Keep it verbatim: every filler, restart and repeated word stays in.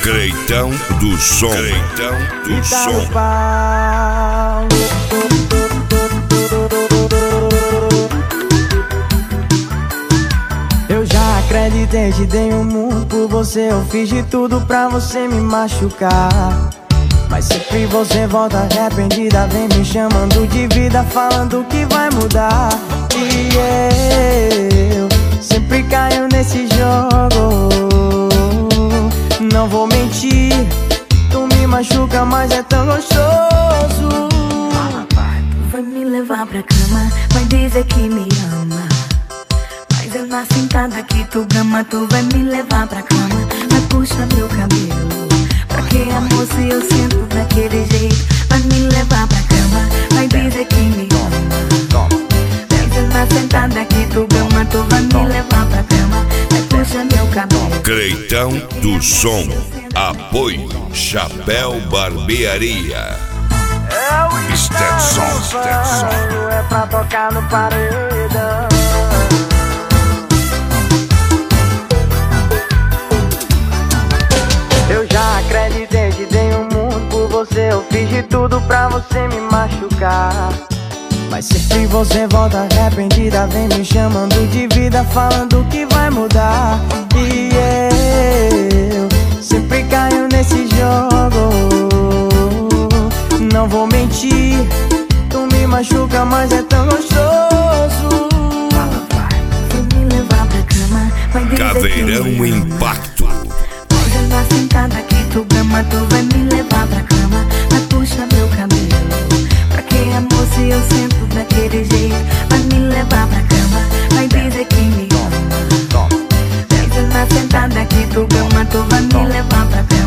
Creitão do som. Creitão do som. Eu já acreditei, te dei um mundo por você. Eu fiz de tudo pra você me machucar, mas sempre você volta arrependida. Vem me chamando de vida, falando que vai mudar. E eu sempre caio nesse jogo. Não vou mentir, tu me machuca, mas é tão gostoso. Tu vai me levar pra cama, vai dizer que me ama, mas eu na sentada que tu gama. Tu vai me levar pra cama, vai puxar meu cabelo. Pra que amor se eu sinto daquele jeito? Vai me levar pra cama, vai dizer que me ama, mas eu na sentada que tu gama. Tu vai me levar pra cama, vai puxar meu cabelo. Creitão do som. Apoio Chapéu Barbearia. Stetson, Stetson. É pra tocar no paredão. Eu já acreditei, te dei um mundo por você. Eu fiz de tudo pra você me machucar, mas sempre você volta arrependida. Vem me chamando de vida, falando que vai mudar. E eu sempre caio nesse jogo. Não vou mentir, tu me machuca, mas é tão gostoso. Vai me levar pra cama, vai dizer Caveirão que me ama, Impacto. mas eu na sentada que tu gama. Tu vai me levar pra cama, vai puxar meu cabelo. Pra que amor se eu sinto daquele jeito? Vai me levar pra cama, vai dizer que me ama, mas eu na sentada que tu gama. Tu vai me levar pra cama.